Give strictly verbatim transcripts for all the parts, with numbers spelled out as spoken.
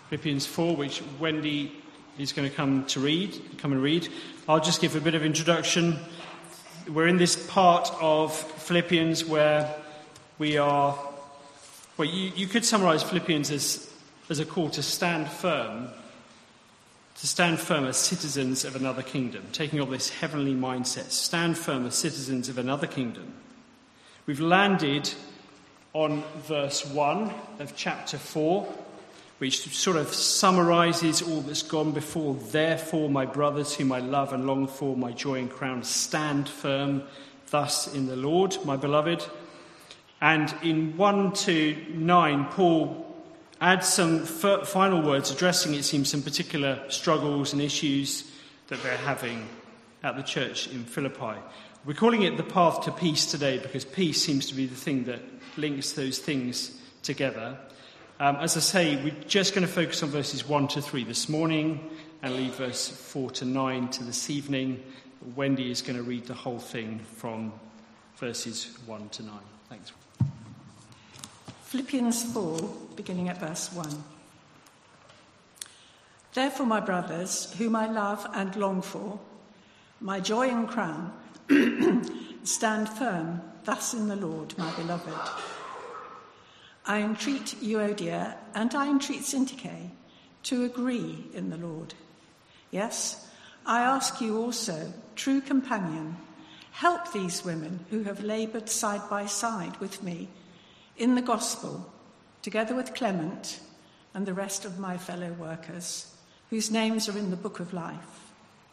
Philippians four, which Wendy is going to come to read, come and read. I'll just give a bit of introduction. We're in this part of Philippians where we are, well, you, you could summarize Philippians as, as a call to stand firm, to stand firm as citizens of another kingdom, taking up this heavenly mindset, stand firm as citizens of another kingdom. We've landed on verse one of chapter four, which sort of summarizes all that's gone before. Therefore, my brothers, whom I love and long for, my joy and crown, stand firm thus in the Lord, my beloved. And in one to nine, Paul adds some f- final words addressing, it seems, some particular struggles and issues that they're having at the church in Philippi. We're calling it the path to peace today because peace seems to be the thing that links those things together. Um, as I say, we're just going to focus on verses one to three this morning and leave verse four to nine to this evening. Wendy is going to read the whole thing from verses one to nine. Thanks. Philippians four, beginning at verse one. Therefore, my brothers, whom I love and long for, my joy and crown, stand firm thus in the Lord, my beloved. I entreat Euodia and I entreat Syntyche to agree in the Lord. Yes, I ask you also, true companion, help these women who have laboured side by side with me in the gospel, together with Clement and the rest of my fellow workers, whose names are in the book of life.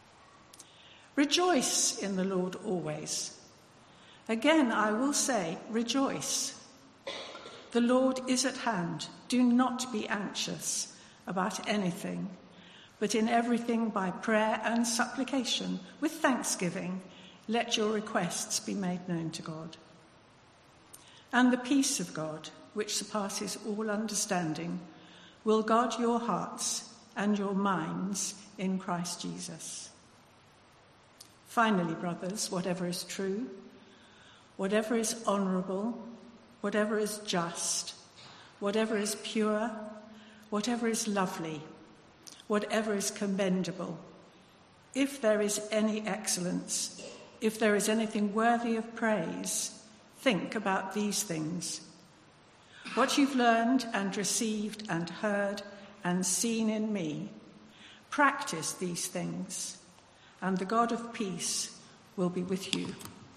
Rejoice in the Lord always. Again, I will say, rejoice. The Lord is at hand. Do not be anxious about anything, but in everything by prayer and supplication, with thanksgiving, let your requests be made known to God. And the peace of God, which surpasses all understanding, will guard your hearts and your minds in Christ Jesus. Finally, brothers, whatever is true, whatever is honourable, whatever is just, whatever is pure, whatever is lovely, whatever is commendable, if there is any excellence, if there is anything worthy of praise, think about these things. What you've learned and received and heard and seen in me, practice these things, and the God of peace will be with you.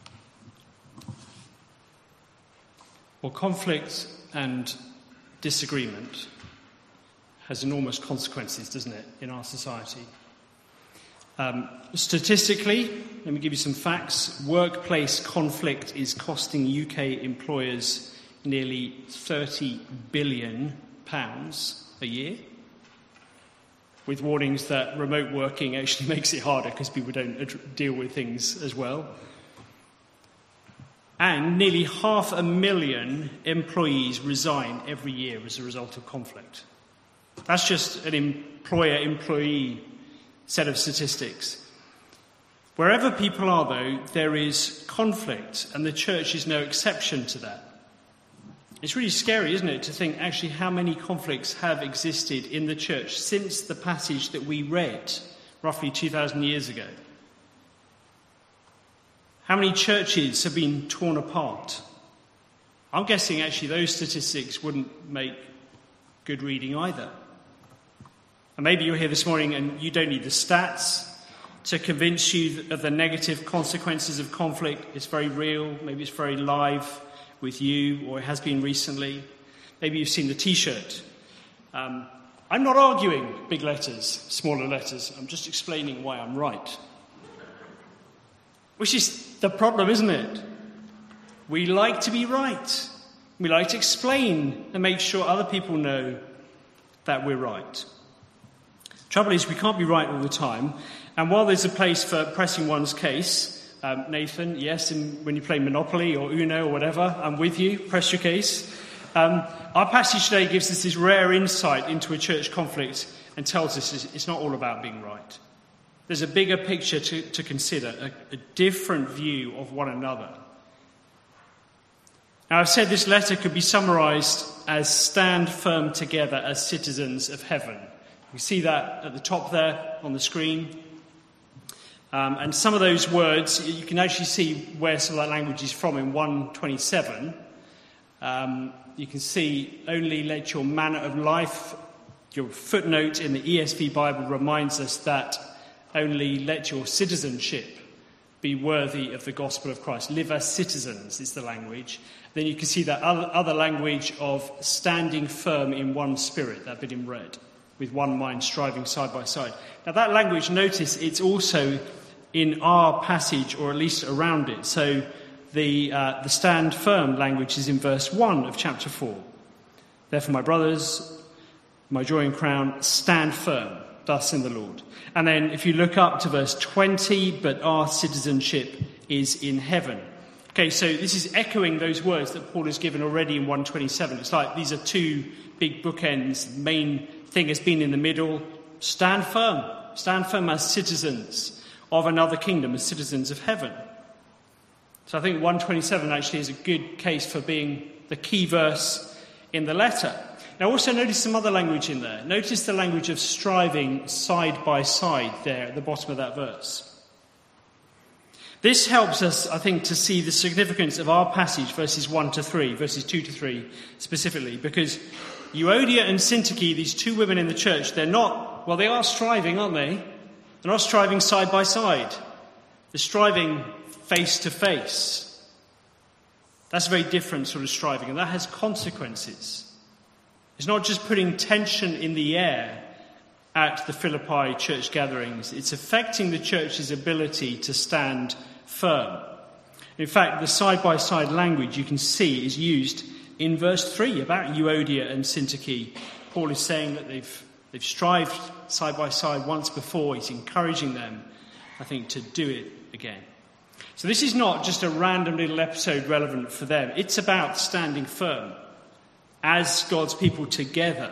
Well, conflict and disagreement has enormous consequences, doesn't it, in our society? Um, statistically, let me give you some facts. Workplace conflict is costing U K employers nearly thirty billion pounds a year, with warnings that remote working actually makes it harder because people don't ad- deal with things as well. And nearly half a million employees resign every year as a result of conflict. That's just an employer-employee set of statistics. Wherever people are, though, there is conflict, and the church is no exception to that. It's really scary, isn't it, to think actually how many conflicts have existed in the church since the passage that we read roughly two thousand years ago. How many churches have been torn apart? I'm guessing actually those statistics wouldn't make good reading either. And maybe you're here this morning and you don't need the stats to convince you of the negative consequences of conflict. It's very real. Maybe it's very live with you, or it has been recently. Maybe you've seen the T-shirt. Um, I'm not arguing, big letters, smaller letters. I'm just explaining why I'm right. Which is the problem, isn't it? We like to be right. We like to explain and make sure other people know that we're right. Trouble is, we can't be right all the time. And while there's a place for pressing one's case, um, Nathan, yes, and when you play Monopoly or Uno or whatever, I'm with you, press your case. Um, our passage today gives us this rare insight into a church conflict and tells us it's not all about being right. There's a bigger picture to, to consider, a, a different view of one another. Now, I've said this letter could be summarised as stand firm together as citizens of heaven. You see that at the top there on the screen. Um, and some of those words, you can actually see where some of that language is from in one twenty-seven. Um, you can see, only let your manner of life, your footnote in the E S V Bible reminds us that only let your citizenship be worthy of the gospel of Christ. Live as citizens is the language. Then you can see that other language of standing firm in one spirit, that bit in red, with one mind striving side by side. Now that language, notice, it's also in our passage, or at least around it. So the uh, the stand firm language is in verse one of chapter four. Therefore, my brothers, my joy and crown, stand firm, thus in the Lord. And then if you look up to verse twenty, but our citizenship is in heaven. Okay, so this is echoing those words that Paul has given already in one twenty-seven. It's like these are two big bookends. The main thing has been in the middle. Stand firm. Stand firm as citizens of another kingdom, as citizens of heaven. So I think one twenty-seven actually is a good case for being the key verse in the letter. Now also notice some other language in there. Notice the language of striving side by side there at the bottom of that verse. This helps us, I think, to see the significance of our passage, verses one to three, verses two to three specifically, because Euodia and Syntyche, these two women in the church, they're not, well, they are striving, aren't they? They're not striving side by side. They're striving face to face. That's a very different sort of striving, and that has consequences. It's not just putting tension in the air at the Philippi church gatherings. It's affecting the church's ability to stand firm. In fact, the side-by-side language you can see is used in verse three about Euodia and Syntyche. Paul is saying that they've they've strived side by side once before. He's encouraging them, I think, to do it again. So this is not just a random little episode relevant for them. It's about standing firm as God's people together.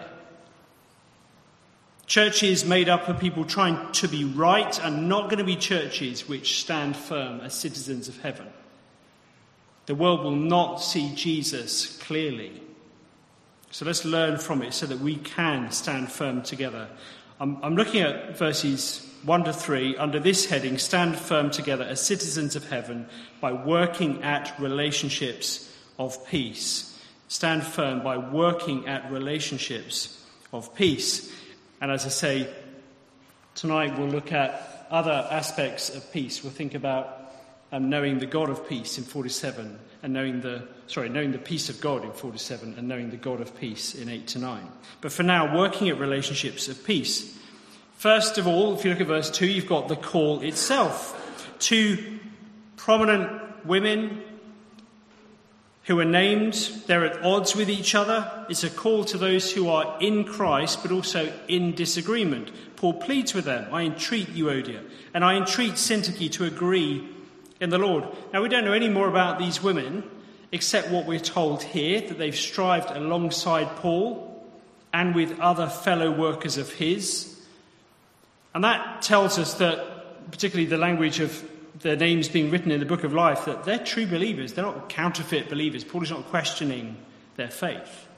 Churches made up of people trying to be right are not going to be churches which stand firm as citizens of heaven. The world will not see Jesus clearly. So let's learn from it so that we can stand firm together. I'm, I'm looking at verses one to three under this heading, stand firm together as citizens of heaven by working at relationships of peace. Stand firm by working at relationships of peace. And as I say, tonight we'll look at other aspects of peace. We'll think about um, knowing the God of peace in forty-seven, and knowing the sorry, knowing the peace of God in forty-seven, and knowing the God of peace in eight to nine. But for now, working at relationships of peace. First of all, if you look at verse two, you've got the call itself. Two prominent women who are named, they're at odds with each other. It's a call to those who are in Christ, but also in disagreement. Paul pleads with them, I entreat Euodia, and I entreat Syntyche to agree in the Lord. Now, we don't know any more about these women, except what we're told here, that they've strived alongside Paul and with other fellow workers of his. And that tells us that, particularly the language of their names being written in the book of life, that they're true believers. They're not counterfeit believers. Paul is not questioning their faith.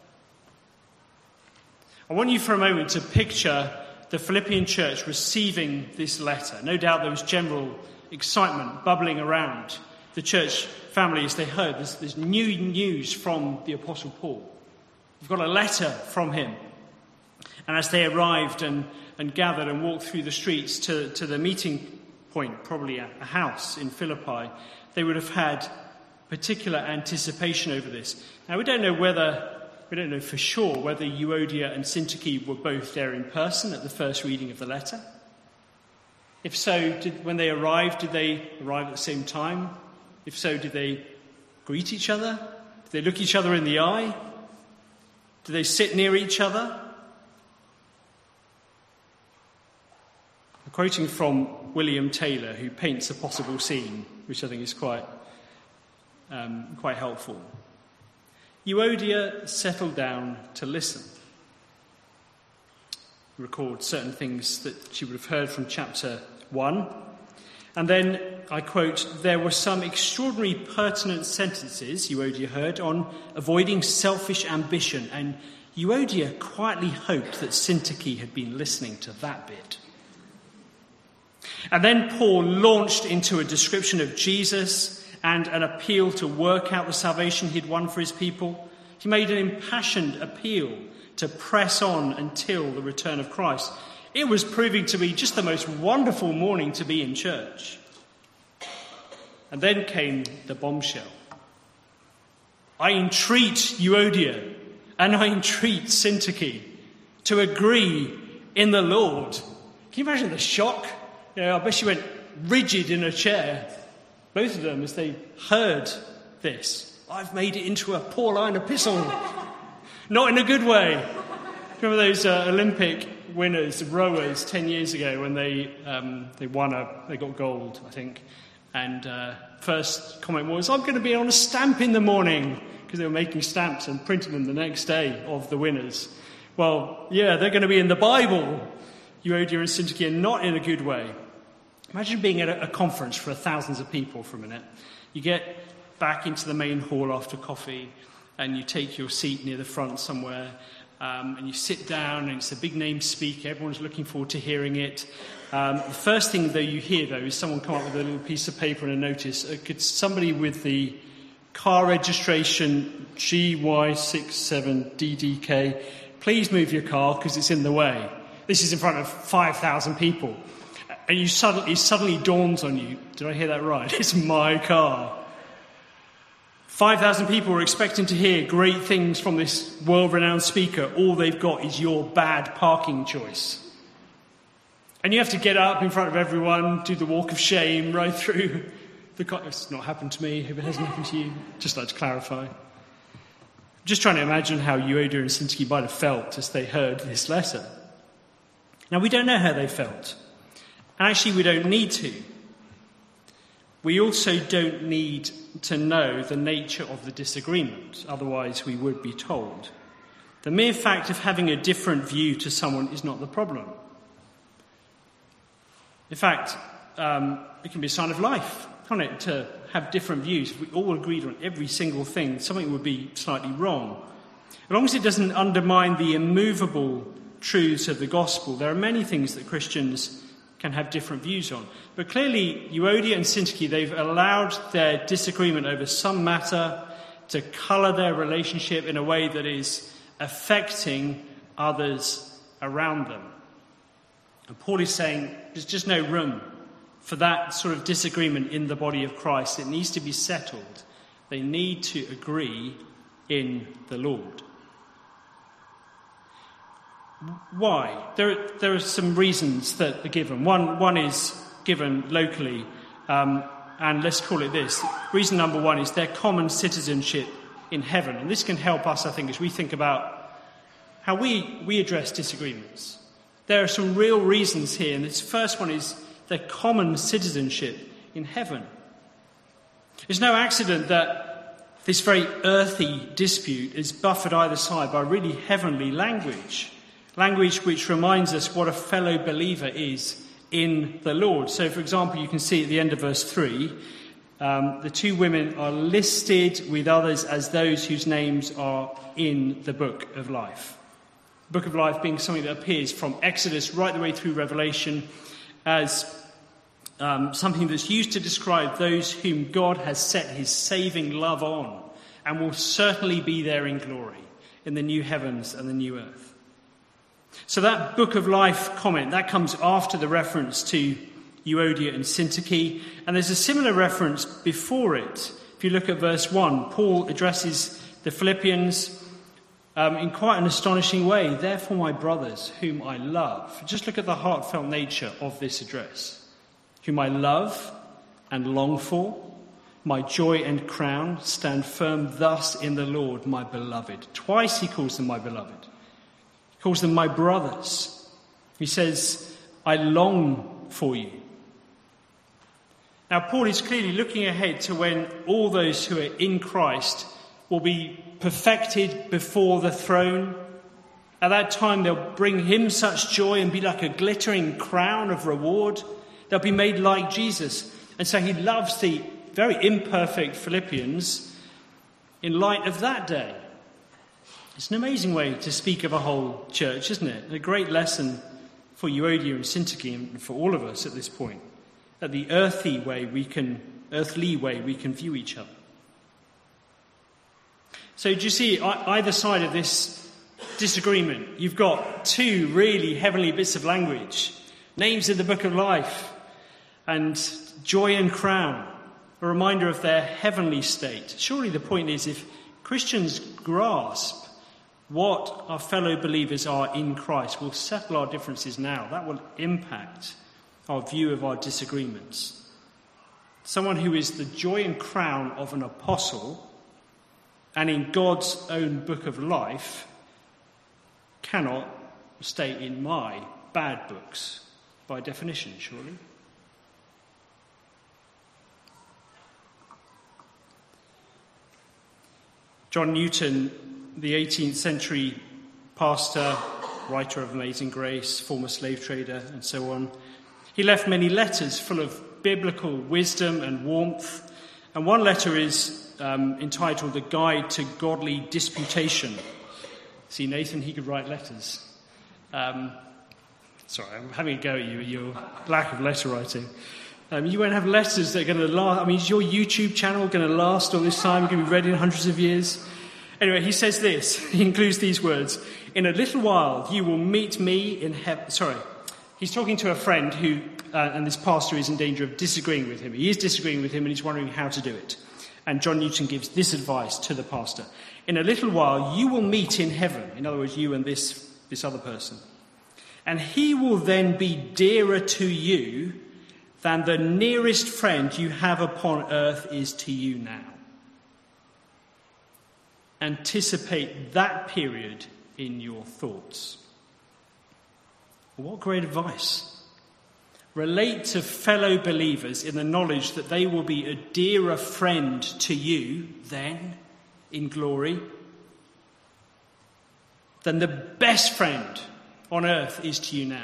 I want you for a moment to picture the Philippian church receiving this letter. No doubt there was general excitement bubbling around the church family as they heard this, this new news from the Apostle Paul. We've got a letter from him. And as they arrived and, and gathered and walked through the streets to, to the meeting point, probably a house in Philippi, they would have had particular anticipation over this. Now, we don't know whether, we don't know for sure whether Euodia and Syntyche were both there in person at the first reading of the letter. If so, did, when they arrived, did they arrive at the same time? If so, did they greet each other? Did they look each other in the eye? Did they sit near each other? I'm quoting from William Taylor, who paints a possible scene, which I think is quite, um, quite helpful. Euodia settled down to listen. Record certain things that she would have heard from chapter one. And then, I quote, there were some extraordinary pertinent sentences, Euodia heard, on avoiding selfish ambition, and Euodia quietly hoped that Syntyche had been listening to that bit. And then Paul launched into a description of Jesus and an appeal to work out the salvation he'd won for his people. He made an impassioned appeal to press on until the return of Christ. It was proving to be just the most wonderful morning to be in church. And then came the bombshell. I entreat Euodia and I entreat Syntyche to agree in the Lord. Can you imagine the shock? You know, I bet she went rigid in her chair, both of them, as they heard this. I've made it into a Pauline epistle. Not in a good way. Remember those uh, Olympic winners, rowers, ten years ago when they um, they won a, they got gold, I think. And uh, first comment was, I'm going to be on a stamp in the morning, because they were making stamps and printing them the next day of the winners. Well, yeah, they're going to be in the Bible. Euodia and Syntyche are not in a good way. Imagine being at a, a conference for thousands of people for a minute. You get back into the main hall after coffee and you take your seat near the front somewhere, um, and you sit down and it's a big name speaker. Everyone's looking forward to hearing it. Um, the first thing though you hear though is someone come up with a little piece of paper and a notice. Uh, could somebody with the car registration G Y six seven D D K please move your car because it's in the way. This is in front of five thousand people. And you suddenly, it suddenly dawns on you, did I hear that right? It's my car. five thousand people are expecting to hear great things from this world-renowned speaker. All they've got is your bad parking choice. And you have to get up in front of everyone, do the walk of shame, right through the car. It's not happened to me. If it hasn't happened to you, just like to clarify. I'm just trying to imagine how Euodia and Syntyche might have felt as they heard this letter. Now, we don't know how they felt. And actually, we don't need to. We also don't need to know the nature of the disagreement. Otherwise, we would be told. The mere fact of having a different view to someone is not the problem. In fact, um, it can be a sign of life, can't it, to have different views. If we all agreed on every single thing, something would be slightly wrong. As long as it doesn't undermine the immovable truths of the gospel, there are many things that Christians can have different views on. But clearly, Euodia and Syntyche, they've allowed their disagreement over some matter to colour their relationship in a way that is affecting others around them. And Paul is saying there's just no room for that sort of disagreement in the body of Christ. It needs to be settled. They need to agree in the Lord. Why? There, there are some reasons that are given. One, one is given locally, um, and let's call it this. Reason number one is their common citizenship in heaven. And this can help us, I think, as we think about how we, we address disagreements. There are some real reasons here, and this first one is their common citizenship in heaven. It's no accident that this very earthy dispute is buffered either side by really heavenly language. Language which reminds us what a fellow believer is in the Lord. So, for example, you can see at the end of verse three, um, the two women are listed with others as those whose names are in the book of life. The book of life being something that appears from Exodus right the way through Revelation as um, something that's used to describe those whom God has set his saving love on and will certainly be there in glory in the new heavens and the new earth. So that book of life comment, that comes after the reference to Euodia and Syntyche, and there's a similar reference before it. If you look at verse one, Paul addresses the Philippians um, in quite an astonishing way. Therefore, my brothers, whom I love. Just look at the heartfelt nature of this address. Whom I love and long for, my joy and crown, stand firm thus in the Lord, my beloved. Twice he calls them my beloved. He calls them my brothers. He says, I long for you. Now, Paul is clearly looking ahead to when all those who are in Christ will be perfected before the throne. At that time, they'll bring him such joy and be like a glittering crown of reward. They'll be made like Jesus. And so he loves the very imperfect Philippians in light of that day. It's an amazing way to speak of a whole church, isn't it? And a great lesson for Euodia and Syntyche and for all of us at this point. At the earthy way we can, earthly way we can view each other. So do you see, either side of this disagreement, you've got two really heavenly bits of language. Names in the book of life and joy and crown, a reminder of their heavenly state. Surely the point is, if Christians grasp what our fellow believers are in Christ, we'll settle our differences now. That will impact our view of our disagreements. Someone who is the joy and crown of an apostle and in God's own book of life cannot stay in my bad books by definition, surely. John Newton, the eighteenth century pastor, writer of Amazing Grace, former slave trader, and so on, he left many letters full of biblical wisdom and warmth. And one letter is um, entitled The Guide to Godly Disputation. See, Nathan, he could write letters. Um, sorry, I'm having a go at you, your lack of letter writing. Um, you won't have letters that are going to last. I mean, is your YouTube channel going to last all this time? Going to be read in hundreds of years? Anyway, he says this. He includes these words. In a little while, you will meet me in heaven. Sorry. He's talking to a friend who, uh, and this pastor is in danger of disagreeing with him. He is disagreeing with him and he's wondering how to do it. And John Newton gives this advice to the pastor. In a little while, you will meet in heaven. In other words, you and this, this other person. And he will then be dearer to you than the nearest friend you have upon earth is to you now. Anticipate that period in your thoughts. What great advice. Relate to fellow believers in the knowledge that they will be a dearer friend to you then in glory than the best friend on earth is to you now.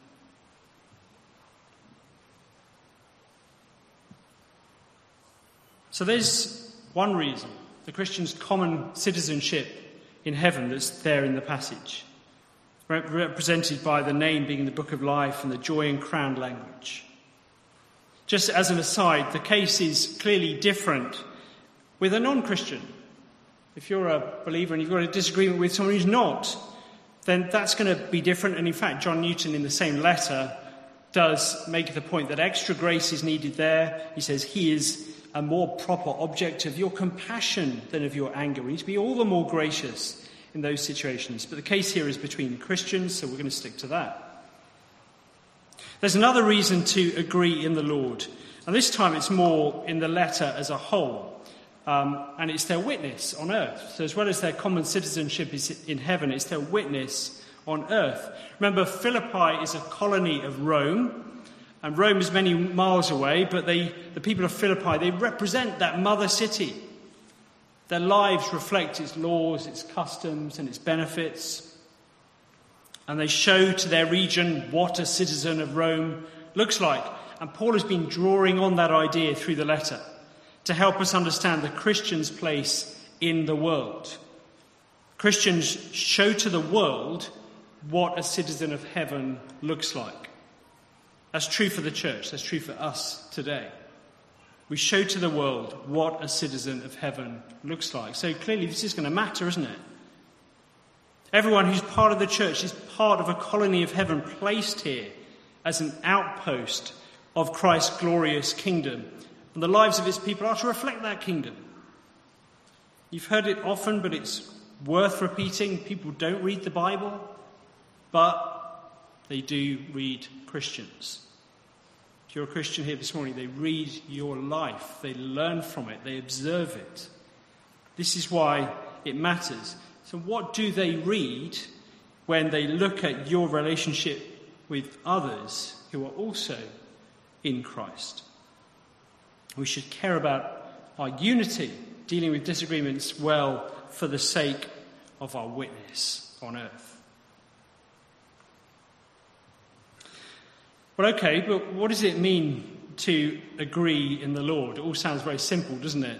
So there's one reason, the Christian's common citizenship in heaven that's there in the passage, represented by the name being in the book of life and the joy and crown language. Just as an aside, the case is clearly different with a non-Christian. If you're a believer and you've got a disagreement with someone who's not, then that's going to be different. And in fact, John Newton in the same letter does make the point that extra grace is needed there. He says he is a more proper object of your compassion than of your anger. We need to be all the more gracious in those situations. But the case here is between Christians, so we're going to stick to that. There's another reason to agree in the Lord. And this time it's more in the letter as a whole. Um, and it's their witness on earth. So as well as their common citizenship is in heaven, it's their witness on earth. Remember, Philippi is a colony of Rome. And Rome is many miles away, but they, the people of Philippi, they represent that mother city. Their lives reflect its laws, its customs, and its benefits. And they show to their region what a citizen of Rome looks like. And Paul has been drawing on that idea through the letter to help us understand the Christian's place in the world. Christians show to the world what a citizen of heaven looks like. That's true for the church. That's true for us today. We show to the world what a citizen of heaven looks like. So clearly this is going to matter, isn't it? Everyone who's part of the church is part of a colony of heaven placed here as an outpost of Christ's glorious kingdom. And the lives of his people are to reflect that kingdom. You've heard it often, but it's worth repeating. People don't read the Bible, but they do read Christians. If you're a Christian here this morning, they read your life. They learn from it. They observe it. This is why it matters. So what do they read when they look at your relationship with others who are also in Christ? We should care about our unity, dealing with disagreements well for the sake of our witness on earth. Well, okay, but what does it mean to agree in the Lord? It all sounds very simple, doesn't it?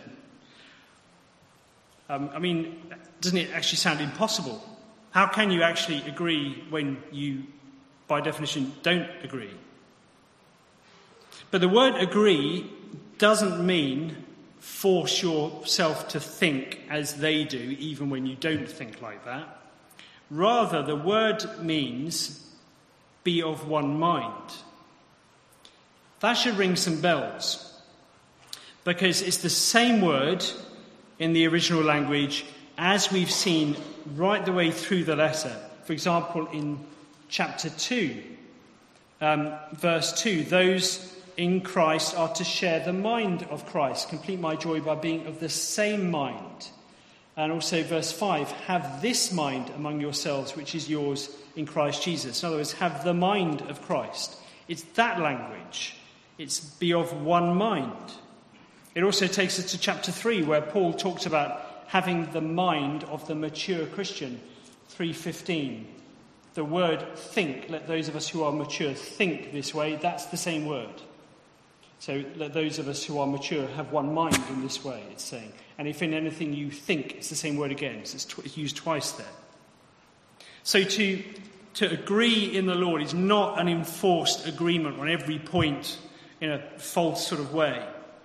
Um, I mean, doesn't it actually sound impossible? How can you actually agree when you, by definition, don't agree? But the word agree doesn't mean force yourself to think as they do, even when you don't think like that. Rather, the word means be of one mind. That should ring some bells, because it's the same word in the original language as we've seen right the way through the letter. For example, in chapter two, um, verse two, those in Christ are to share the mind of Christ. Complete my joy by being of the same mind. And also verse five, have this mind among yourselves, which is yours in Christ Jesus. In other words, have the mind of Christ. It's that language. It's be of one mind. It also takes us to chapter three, where Paul talks about having the mind of the mature Christian. three fifteen. The word think, let those of us who are mature think this way. That's the same word. So let those of us who are mature have one mind in this way, it's saying. And if in anything you think, it's the same word again. So it's, tw- it's used twice there. So to, to agree in the Lord is not an enforced agreement on every point in a false sort of way.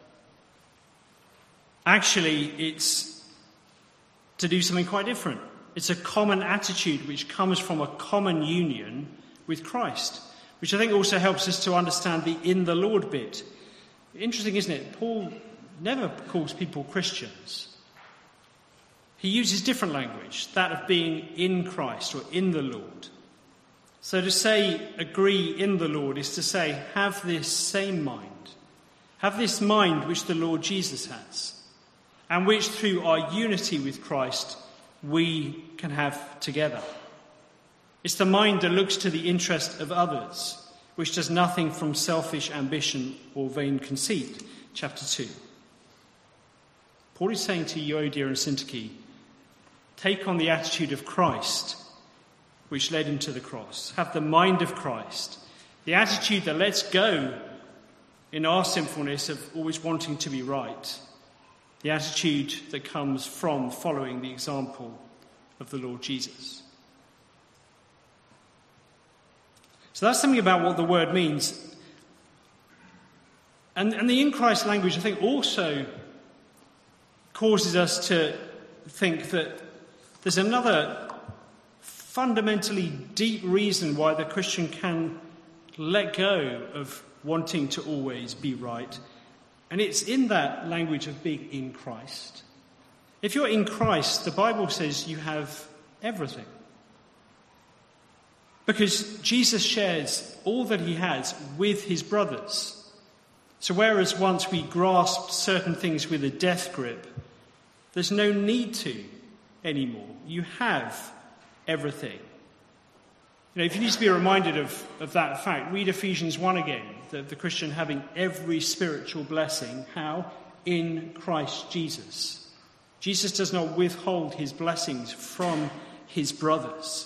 Actually, it's to do something quite different. It's a common attitude which comes from a common union with Christ, which I think also helps us to understand the in the Lord bit. Interesting, isn't it? Paul never calls people Christians. He uses different language, that of being in Christ or in the Lord. So to say agree in the Lord is to say have this same mind. Have this mind which the Lord Jesus has, and which through our unity with Christ we can have together. It's the mind that looks to the interest of others, which does nothing from selfish ambition or vain conceit. Chapter two. Paul is saying to Euodia and Syntyche, take on the attitude of Christ, which led him to the cross. Have the mind of Christ, the attitude that lets go in our sinfulness of always wanting to be right, the attitude that comes from following the example of the Lord Jesus. So that's something about what the word means. And, and the in Christ language, I think, also causes us to think that there's another fundamentally deep reason why the Christian can let go of wanting to always be right. And it's in that language of being in Christ. If you're in Christ, the Bible says you have everything. Because Jesus shares all that he has with his brothers. So whereas once we grasped certain things with a death grip, there's no need to anymore. You have everything. You know, if you need to be reminded of, of that fact, read Ephesians one again, the, the Christian having every spiritual blessing. How? In Christ Jesus. Jesus does not withhold his blessings from his brothers.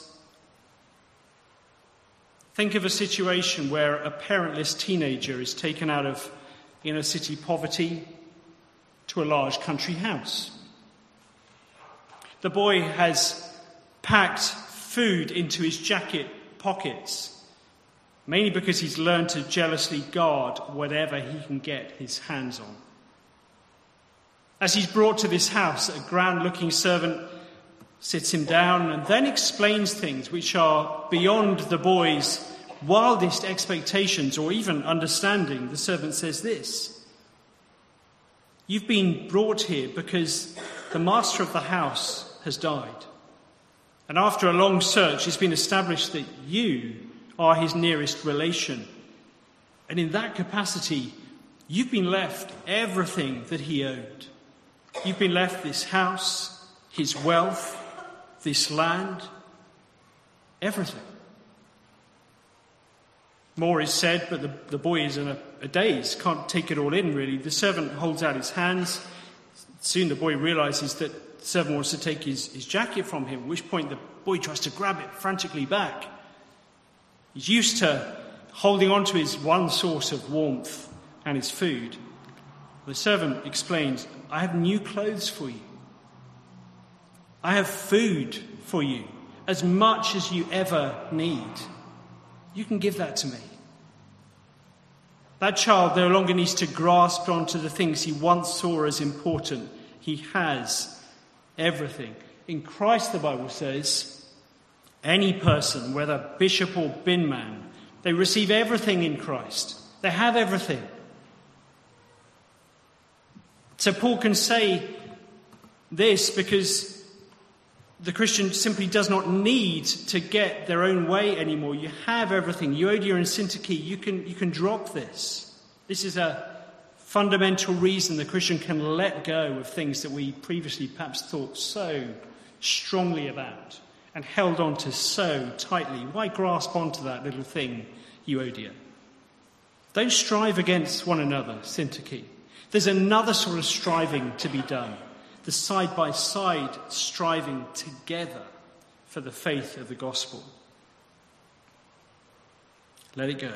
Think of a situation where a parentless teenager is taken out of inner city poverty to a large country house. The boy has packed food into his jacket pockets, mainly because he's learned to jealously guard whatever he can get his hands on. As he's brought to this house, a grand-looking servant sits him down and then explains things which are beyond the boy's wildest expectations or even understanding. The servant says this: "You've been brought here because the master of the house has died. And after a long search, it's been established that you are his nearest relation. And in that capacity, you've been left everything that he owned. You've been left this house, his wealth, this land, everything." More is said, but the, the boy is in a, a daze, can't take it all in, really. The servant holds out his hands. Soon the boy realizes that the servant wants to take his, his jacket from him, at which point the boy tries to grab it frantically back. He's used to holding on to his one source of warmth and his food. The servant explains, I have new clothes for you. I have food for you, as much as you ever need. You can give that to me. That child no longer needs to grasp onto the things he once saw as important. He has everything. In Christ, the Bible says, any person, whether bishop or binman, they receive everything in Christ. They have everything. So Paul can say this because the Christian simply does not need to get their own way anymore. You have everything. Euodia and Syntyche, you can, you can drop this. This is a fundamental reason the Christian can let go of things that we previously perhaps thought so strongly about and held on to so tightly. Why grasp onto that little thing, Euodia? Don't strive against one another, Syntyche. There's another sort of striving to be done. The side-by-side striving together for the faith of the gospel. Let it go.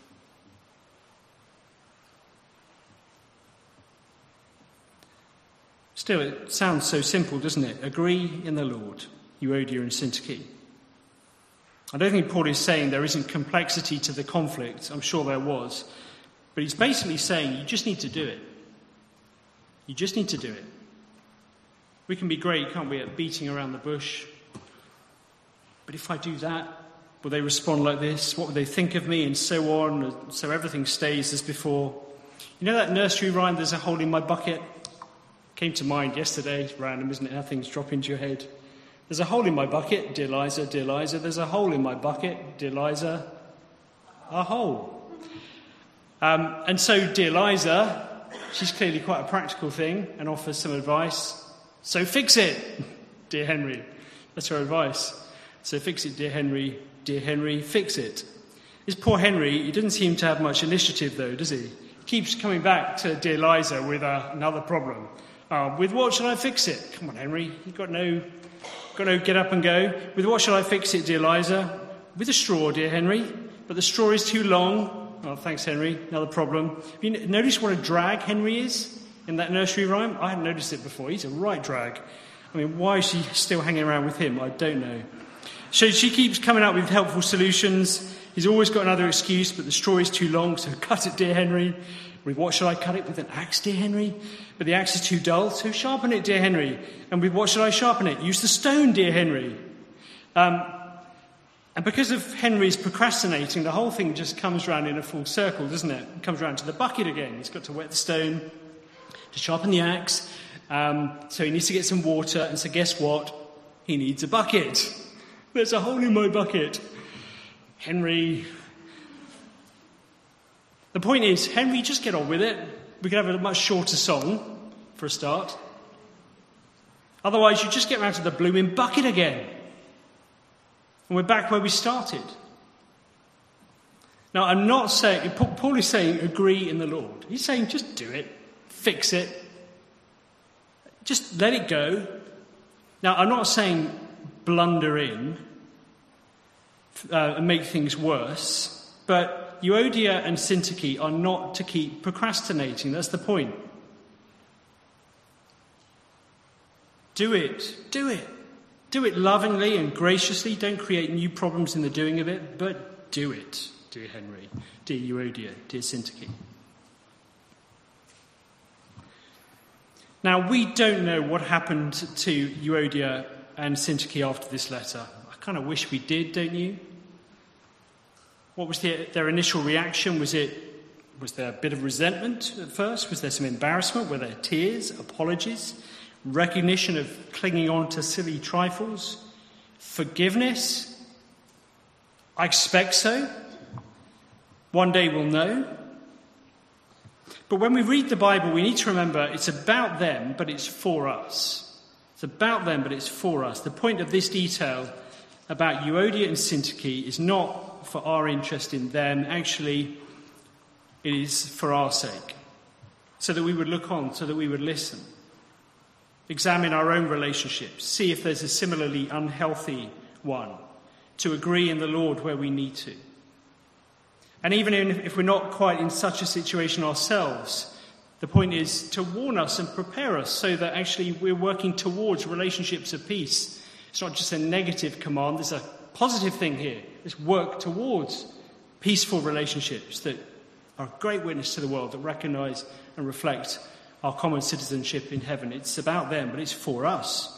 Still, it sounds so simple, doesn't it? Agree in the Lord, Euodia and Syntyche. I don't think Paul is saying there isn't complexity to the conflict. I'm sure there was. But he's basically saying you just need to do it. You just need to do it. We can be great, can't we, at beating around the bush. But if I do that, will they respond like this? What will they think of me? And so on. So everything stays as before. You know that nursery rhyme, there's a hole in my bucket? Came to mind yesterday. It's random, isn't it? How things drop into your head. There's a hole in my bucket, dear Liza, dear Liza. There's a hole in my bucket, dear Liza. A hole. Um, and so, dear Liza, she's clearly quite a practical thing and offers some advice. So fix it, dear Henry. That's her advice. So fix it, dear Henry. Dear Henry, fix it. This poor Henry, he doesn't seem to have much initiative, though, does he? He keeps coming back to dear Liza with uh, another problem. Uh, with what shall I fix it? Come on, Henry. You've got no, got no get up and go. With what shall I fix it, dear Liza? With a straw, dear Henry. But the straw is too long. Oh, thanks, Henry. Another problem. Have you noticed what a drag Henry is? In that nursery rhyme? I hadn't noticed it before. He's a right drag. I mean, why is she still hanging around with him? I don't know. So she keeps coming up with helpful solutions. He's always got another excuse, but the straw is too long, so cut it, dear Henry. With what shall I cut it? With an axe, dear Henry? But the axe is too dull, so sharpen it, dear Henry. And with what shall I sharpen it? Use the stone, dear Henry. Um, and because of Henry's procrastinating, the whole thing just comes round in a full circle, doesn't it? It comes round to the bucket again. He's got to wet the stone to sharpen the axe, um, so he needs to get some water, and so guess what? He needs a bucket. There's a hole in my bucket. Henry. The point is, Henry, just get on with it. We could have a much shorter song, for a start. Otherwise, you just get round to the blooming bucket again. And we're back where we started. Now, I'm not saying, Paul is saying, agree in the Lord. He's saying, just do it. Fix it. Just let it go. Now, I'm not saying blunder in uh, and make things worse, but Euodia and Syntyche are not to keep procrastinating. That's the point. Do it. Do it. Do it lovingly and graciously. Don't create new problems in the doing of it, but do it, dear Henry, dear Euodia, dear Syntyche. Now, we don't know what happened to Euodia and Syntyche after this letter. I kind of wish we did, don't you? What was the, their initial reaction? Was it was there a bit of resentment at first? Was there some embarrassment? Were there tears, apologies, recognition of clinging on to silly trifles, forgiveness? I expect so. One day we'll know. But when we read the Bible, we need to remember it's about them, but it's for us. It's about them, but it's for us. The point of this detail about Euodia and Syntyche is not for our interest in them. Actually, it is for our sake, so that we would look on, so that we would listen. Examine our own relationships, see if there's a similarly unhealthy one, to agree in the Lord where we need to. And even if we're not quite in such a situation ourselves, the point is to warn us and prepare us so that actually we're working towards relationships of peace. It's not just a negative command, there's a positive thing here. Let's work towards peaceful relationships that are a great witness to the world, that recognise and reflect our common citizenship in heaven. It's about them, but it's for us.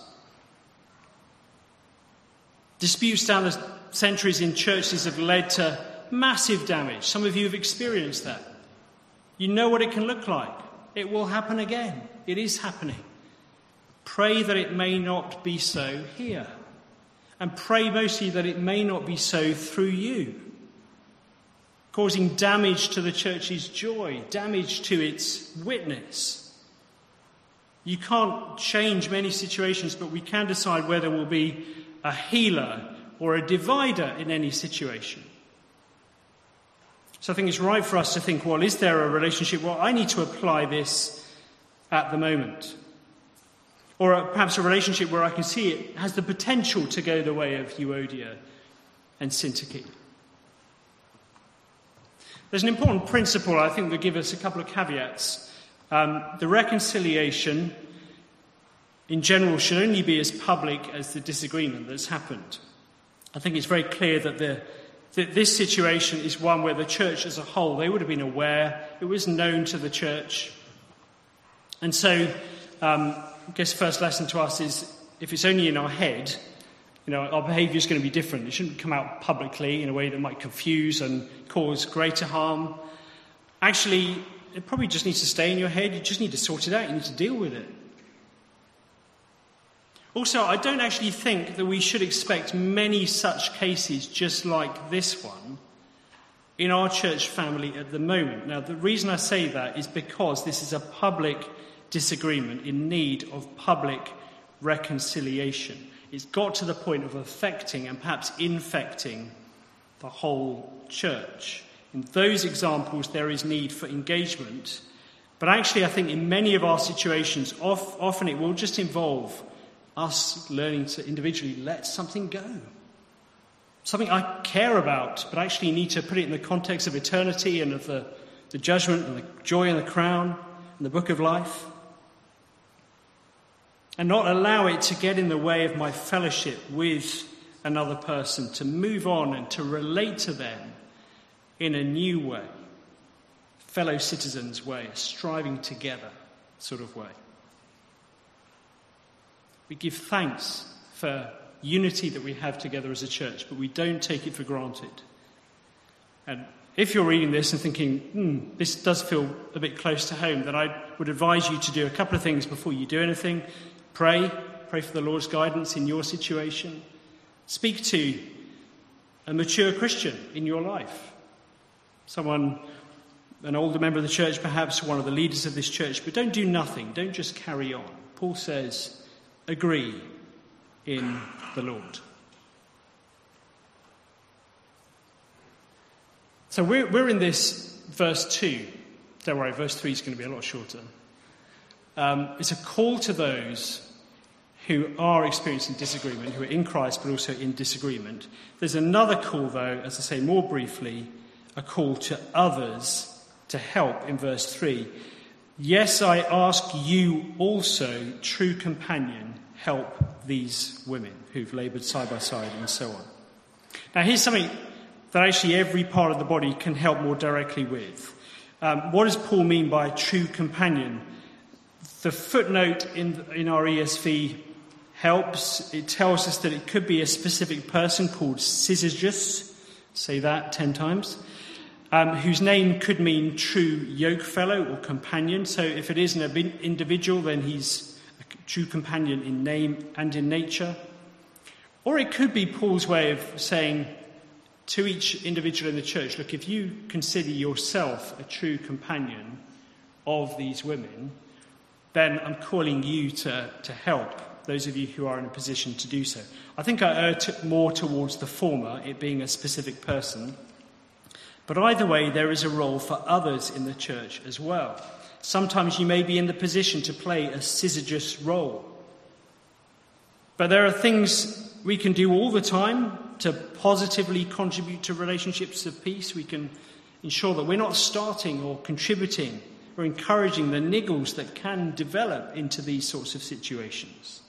Disputes down the centuries in churches have led to massive damage. Some of you have experienced that. You know what it can look like. It will happen again. It is happening. Pray that it may not be so here. And pray mostly that it may not be so through you, causing damage to the church's joy, damage to its witness. You can't change many situations, but we can decide whether we'll be a healer or a divider in any situation. So I think it's right for us to think, well, is there a relationship? Well, I need to apply this at the moment. Or perhaps a relationship where I can see it has the potential to go the way of Euodia and Syntyche. There's an important principle, I think, that gives us a couple of caveats. Um, the reconciliation, in general, should only be as public as the disagreement that's happened. I think it's very clear that, the, that this situation is one where the church as a whole, they would have been aware, it was known to the church. And so, um, I guess the first lesson to us is, if it's only in our head, you know, our behaviour is going to be different. It shouldn't come out publicly in a way that might confuse and cause greater harm. Actually, it probably just needs to stay in your head. You just need to sort it out. You need to deal with it. Also, I don't actually think that we should expect many such cases just like this one in our church family at the moment. Now, the reason I say that is because this is a public disagreement in need of public reconciliation. It's got to the point of affecting and perhaps infecting the whole church. In those examples, there is need for engagement. But actually, I think in many of our situations, often it will just involve us learning to individually let something go. Something I care about, but actually need to put it in the context of eternity and of the, the judgment and the joy and the crown and the book of life. And not allow it to get in the way of my fellowship with another person, to move on and to relate to them in a new way, fellow citizens way, a striving together sort of way. We give thanks for unity that we have together as a church, but we don't take it for granted. And if you're reading this and thinking, hmm, this does feel a bit close to home, then I would advise you to do a couple of things before you do anything. Pray. Pray for the Lord's guidance in your situation. Speak to a mature Christian in your life. Someone, an older member of the church, perhaps one of the leaders of this church. But don't do nothing. Don't just carry on. Paul says, agree in the Lord. So we're, we're in this verse two. Don't worry, verse three is going to be a lot shorter. Um, it's a call to those who are experiencing disagreement, who are in Christ but also in disagreement. There's another call, though, as I say more briefly, a call to others to help in verse three. Yes, I ask you also, true companion, help these women who've laboured side by side and so on. Now, here's something that actually every part of the body can help more directly with. Um, what does Paul mean by true companion? The footnote in, in our E S V helps. It tells us that it could be a specific person called syzygus, say that ten times, um, whose name could mean true yokefellow or companion. So if it is an individual, then he's a true companion in name and in nature. Or it could be Paul's way of saying to each individual in the church, look, if you consider yourself a true companion of these women, then I'm calling you to, to help those of you who are in a position to do so. I think I err t- more towards the former, it being a specific person. But either way, there is a role for others in the church as well. Sometimes you may be in the position to play a syzygus role. But there are things we can do all the time to positively contribute to relationships of peace. We can ensure that we're not starting or contributing or encouraging the niggles that can develop into these sorts of situations.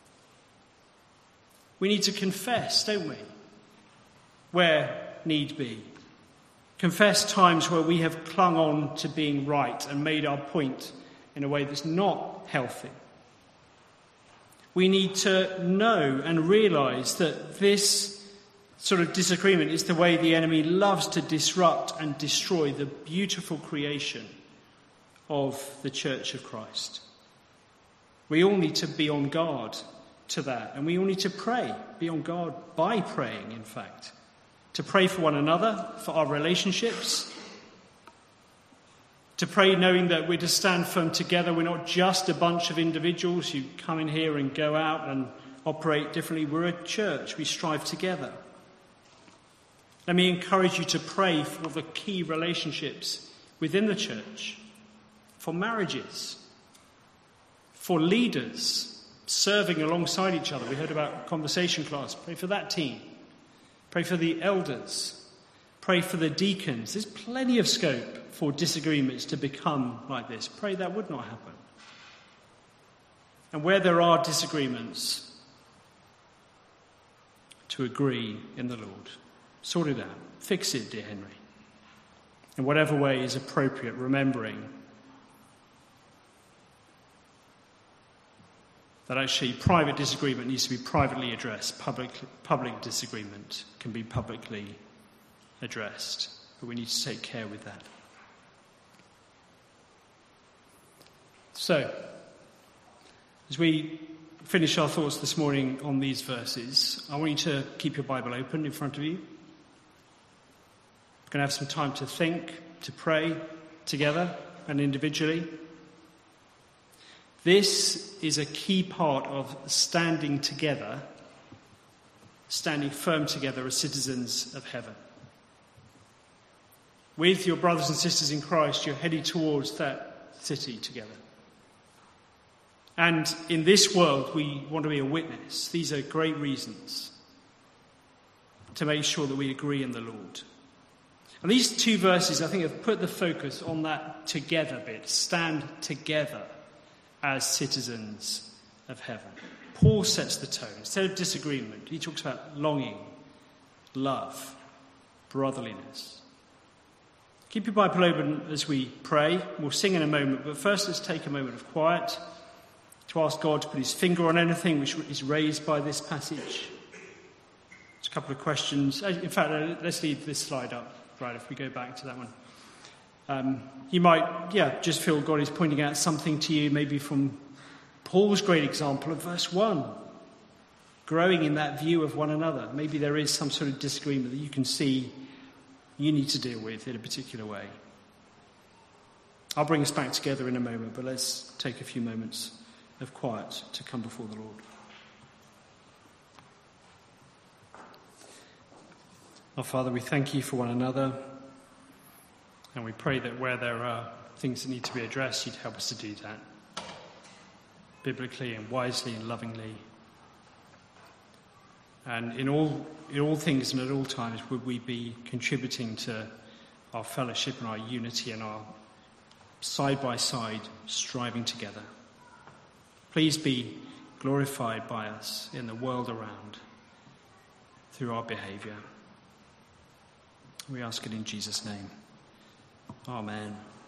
We need to confess, don't we, where need be. Confess times where we have clung on to being right and made our point in a way that's not healthy. We need to know and realise that this sort of disagreement is the way the enemy loves to disrupt and destroy the beautiful creation of the Church of Christ. We all need to be on guard to that, and we all need to pray, be on guard by praying, in fact, to pray for one another, for our relationships, to pray knowing that we're to stand firm together. We're not just a bunch of individuals who come in here and go out and operate differently. We're a church. We strive together. Let me encourage you to pray for the key relationships within the church, for marriages, for leaders serving alongside each other. We heard about conversation class. Pray for that team. Pray for the elders. Pray for the deacons. There's plenty of scope for disagreements to become like this. Pray that would not happen. And where there are disagreements, to agree in the Lord. Sort it out. Fix it, dear Henry. In whatever way is appropriate, remembering that actually private disagreement needs to be privately addressed. Public, public disagreement can be publicly addressed. But we need to take care with that. So, as we finish our thoughts this morning on these verses, I want you to keep your Bible open in front of you. We're going to have some time to think, to pray together and individually. This is a key part of standing together, standing firm together as citizens of heaven. With your brothers and sisters in Christ, you're heading towards that city together. And in this world, we want to be a witness. These are great reasons to make sure that we agree in the Lord. And these two verses, I think, have put the focus on that together bit. Stand together as citizens of heaven. Paul sets the tone. Instead of disagreement, he talks about longing, love, brotherliness. Keep your Bible open as we pray. We'll sing in a moment, but first let's take a moment of quiet to ask God to put his finger on anything which is raised by this passage. Just a couple of questions. In fact, let's leave this slide up, right, if we go back to that one. Um, you might, yeah, just feel God is pointing out something to you, maybe from Paul's great example of verse one. Growing in that view of one another. Maybe there is some sort of disagreement that you can see you need to deal with in a particular way. I'll bring us back together in a moment, but let's take a few moments of quiet to come before the Lord. Our Father, we thank you for one another, and we pray that where there are things that need to be addressed, you'd help us to do that, biblically and wisely and lovingly. And in all in all things and at all times, would we be contributing to our fellowship and our unity and our side-by-side striving together. Please be glorified by us in the world around through our behaviour. We ask it in Jesus' name. Amen.